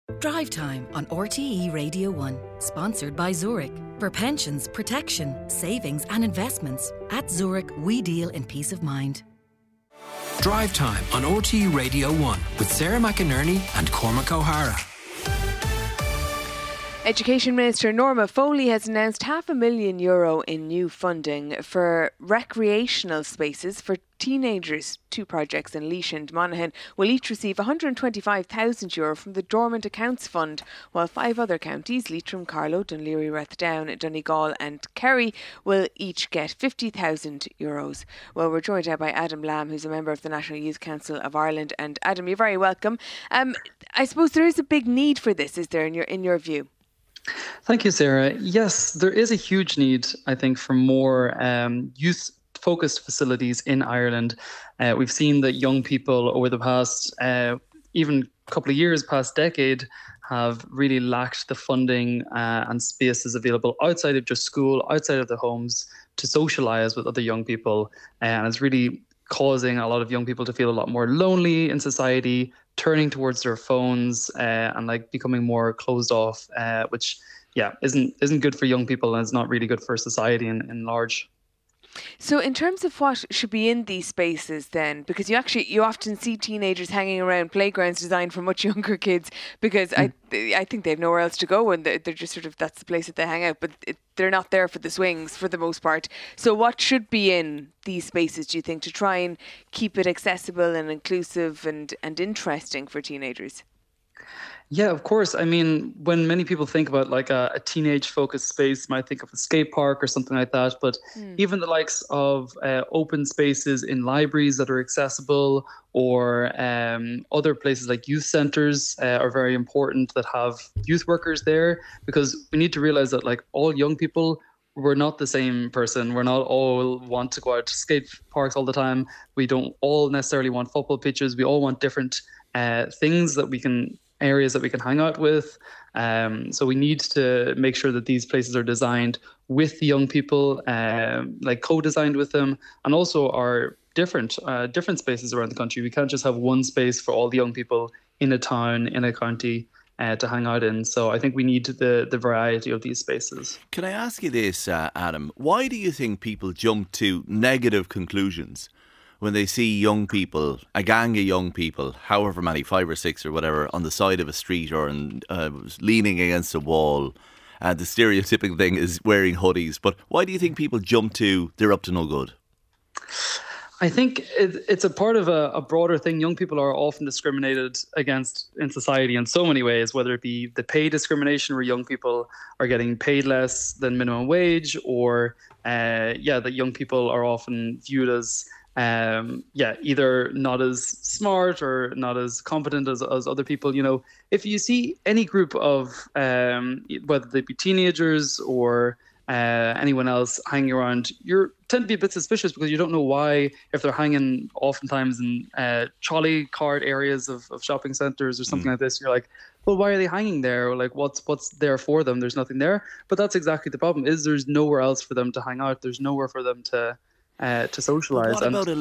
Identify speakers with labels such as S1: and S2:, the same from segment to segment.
S1: Drive Time on RTE Radio 1, sponsored by Zurich. For pensions, protection, savings and investments, at Zurich we deal in peace of mind.
S2: Drive Time on RTE Radio 1 with Sarah McInerney and Cormac O'Hara.
S3: Education Minister Norma Foley has announced €500,000 in new funding for recreational spaces for teenagers. Two projects in Laois and Monaghan will each receive €125,000 from the Dormant Accounts Fund, while 5 other counties, Leitrim, Carlow, Dunleary, Rathdown, Donegal and Kerry, will each get €50,000. Well, we're joined now by Adam Lamb, who's a member of the National Youth Council of Ireland. And Adam, you're very welcome. I suppose there is a big need for this, is there, in your view?
S4: Thank you, Sarah. Yes, there is a huge need, I think, for more youth-focused facilities in Ireland. We've seen that young people over the past, even couple of years, past decade, have really lacked the funding and spaces available outside of just school, outside of their homes, to socialise with other young people. And it's really causing a lot of young people to feel a lot more lonely in society, turning towards their phones and like becoming more closed off, which isn't good for young people, and it's not really good for society in large.
S3: So in terms of what should be in these spaces then, because you often see teenagers hanging around playgrounds designed for much younger kids, because I think they have nowhere else to go, and they're just sort of, that's the place that they hang out, but they're not there for the swings for the most part. So what should be in these spaces, do you think, to try and keep it accessible and inclusive and interesting for teenagers?
S4: Yeah, of course. I mean, when many people think about like a teenage-focused space, might think of a skate park or something like that. But even the likes of open spaces in libraries that are accessible, or other places like youth centres are very important, that have youth workers there, because we need to realise that like all young people, we're not the same person. We're not all want to go out to skate parks all the time. We don't all necessarily want football pitches. We all want different things that we can. Areas that we can hang out with. So we need to make sure that these places are designed with the young people, like co-designed with them, and also are different spaces around the country. We can't just have one space for all the young people in a town, in a county, to hang out in. So I think we need the variety of these spaces.
S5: Can I ask you this, Adam? Why do you think people jump to negative conclusions when they see young people, a gang of young people, however many, 5 or 6 or whatever, on the side of a street or leaning against a wall? The stereotypical thing is wearing hoodies. But why do you think people jump to they're up to no good?
S4: I think it's a part of a broader thing. Young people are often discriminated against in society in so many ways, whether it be the pay discrimination, where young people are getting paid less than minimum wage, or that young people are often viewed as either not as smart or not as competent as other people. You know, if you see any group of, whether they be teenagers or anyone else hanging around, you tend to be a bit suspicious, because you don't know why, if they're hanging oftentimes in trolley cart areas of shopping centres or something like this, you're like, well, why are they hanging there? Or like, what's there for them? There's nothing there. But that's exactly the problem, is there's nowhere else for them to hang out. There's nowhere for them to socialise.
S5: What about a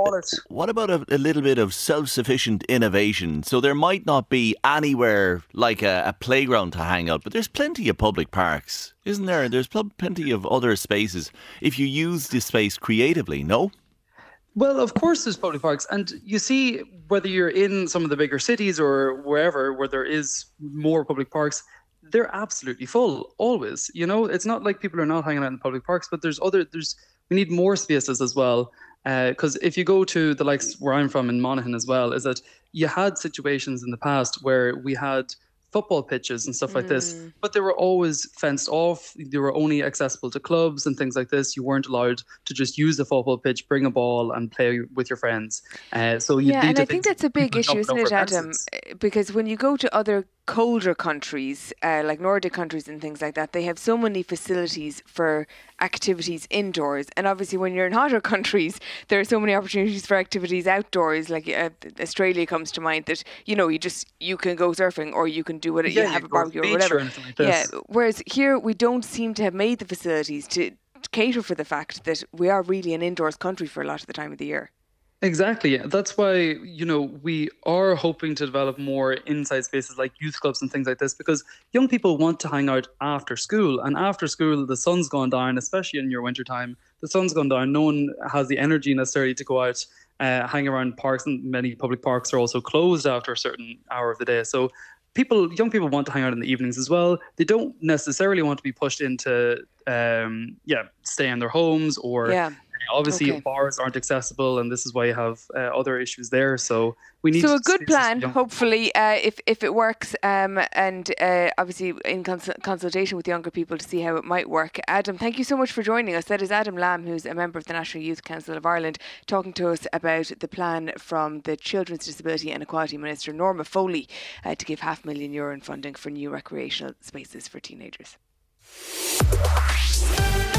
S5: little bit of self-sufficient innovation? So there might not be anywhere like a playground to hang out, but there's plenty of public parks, isn't there? There's plenty of other spaces if you use this space creatively, no?
S4: Well, of course there's public parks, and you see, whether you're in some of the bigger cities or wherever where there is more public parks, they're absolutely full, always. You know, it's not like people are not hanging out in public parks, but we need more spaces as well. Because if you go to the likes where I'm from in Monaghan as well, is that you had situations in the past where we had football pitches and stuff like this, but they were always fenced off. They were only accessible to clubs and things like this. You weren't allowed to just use a football pitch, bring a ball and play with your friends. So you need to
S3: think that's a big issue, isn't it, Adam? Because when you go to other colder countries, like Nordic countries and things like that, they have so many facilities for activities indoors. And obviously when you're in hotter countries, there are so many opportunities for activities outdoors. Like Australia comes to mind, that, you know, you can go surfing, or you can do whatever, you have a barbecue or whatever. Whereas here we don't seem to have made the facilities to cater for the fact that we are really an indoors country for a lot of the time of the year.
S4: Exactly. That's why, we are hoping to develop more inside spaces like youth clubs and things like this, because young people want to hang out after school. And after school, the sun's gone down, especially in your winter time. The sun's gone down. No one has the energy necessarily to go out, hang around parks, and many public parks are also closed after a certain hour of the day. So young people want to hang out in the evenings as well. They don't necessarily want to be pushed into, stay in their homes or.
S3: Yeah.
S4: Obviously, bars aren't accessible, and this is why you have other issues there. So we need.
S3: So a good plan, hopefully, if it works, and obviously in consultation with younger people to see how it might work. Adam, thank you so much for joining us. That is Adam Lamb, who's a member of the National Youth Council of Ireland, talking to us about the plan from the Children's Disability and Equality Minister Norma Foley to give €500,000 in funding for new recreational spaces for teenagers.